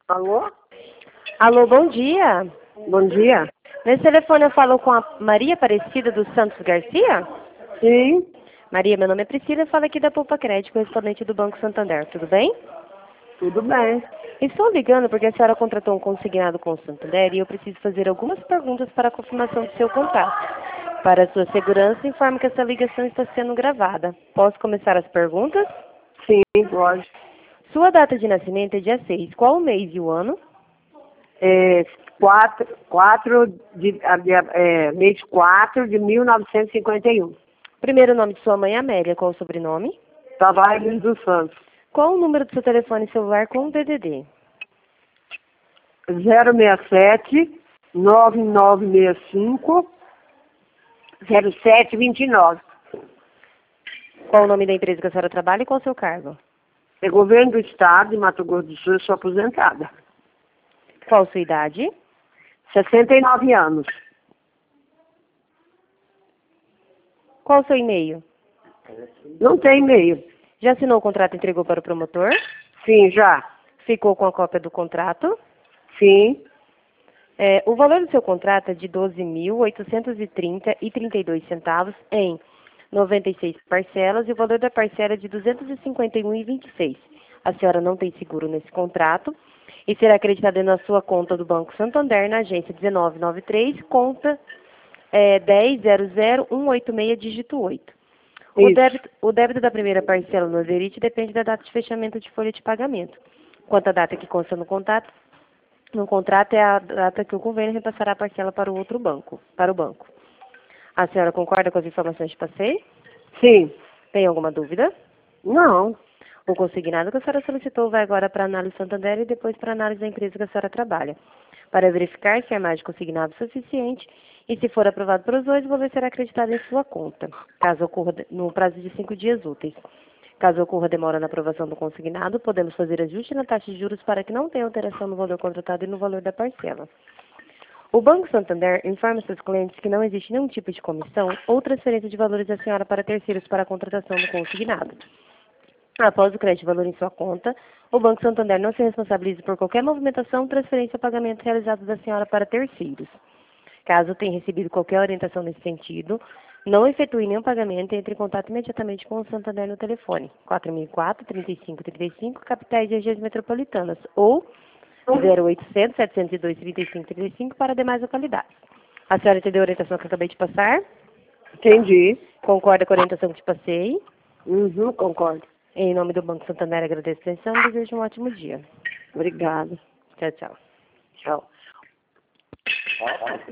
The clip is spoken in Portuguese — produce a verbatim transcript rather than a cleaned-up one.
Alô? Alô, bom dia. Bom dia. Nesse telefone eu falo com a Maria Aparecida dos Santos Garcia? Sim, Maria, meu nome é Priscila, eu falo aqui da Poupa Crédito, correspondente do Banco Santander, tudo bem? tudo bem. Estou ligando porque a senhora contratou um consignado com o Santander e eu preciso fazer algumas perguntas para a confirmação do seu contrato. Para a sua segurança, informo que essa ligação está sendo gravada. Posso começar as perguntas? Sim, pode. Sua data de nascimento é dia seis. Qual o mês e o ano? É, quatro, quatro de, a- de, é, mês quatro de mil novecentos e cinquenta e um. Primeiro nome de sua mãe é Amélia. Qual o sobrenome? Tavares dos Santos. Qual o número do seu telefone celular com o D D D? zero seis sete, nove nove seis cinco, zero sete dois nove. Qual o nome da empresa que a senhora trabalha e qual o seu cargo? É governo do estado de Mato Grosso do Sul, eu sou aposentada. Qual a sua idade? sessenta e nove anos. Qual o seu e-mail? Não tem e-mail. Já assinou o contrato e entregou para o promotor? Sim, já. Ficou com a cópia do contrato? Sim. É, o valor do seu contrato é de doze mil oitocentos e trinta reais e trinta e dois centavos em noventa e seis parcelas e o valor da parcela é de duzentos e cinquenta e um reais e vinte e seis centavos. A senhora não tem seguro nesse contrato e será acreditada na sua conta do Banco Santander na agência dezenove noventa e três, conta é, dez zero zero um oito seis, dígito oito. O Isso. débito, o débito da primeira parcela no Olerite depende da data de fechamento de folha de pagamento. Quanto à data que consta no contrato, no contrato é a data que o governo repassará a parcela para o outro banco, para o banco. A senhora concorda com as informações que passei? Sim. Tem alguma dúvida? Não. O consignado que a senhora solicitou vai agora para a análise Santander e depois para a análise da empresa que a senhora trabalha, para verificar se a margem consignado é suficiente e, se for aprovado pelos dois, o valor será acreditado em sua conta, caso ocorra no prazo de cinco dias úteis. Caso ocorra demora na aprovação do consignado, podemos fazer ajuste na taxa de juros para que não tenha alteração no valor contratado e no valor da parcela. O Banco Santander informa seus clientes que não existe nenhum tipo de comissão ou transferência de valores da senhora para terceiros para a contratação do consignado. Após o crédito de valor em sua conta, o Banco Santander não se responsabiliza por qualquer movimentação, transferência ou pagamento realizado da senhora para terceiros. Caso tenha recebido qualquer orientação nesse sentido, não efetue nenhum pagamento e entre em contato imediatamente com o Santander no telefone quatro mil e quatro, trinta e cinco trinta e cinco, capitais e regiões metropolitanas, ou zero oitocentos, setecentos e dois, trinta e cinco trinta e cinco para demais localidades. A senhora entendeu a orientação que eu acabei de passar? Entendi. Concorda com a orientação que te passei? Uhum, concordo. Em nome do Banco Santander, agradeço a atenção e desejo um ótimo dia. Obrigada. Tchau, tchau. Tchau.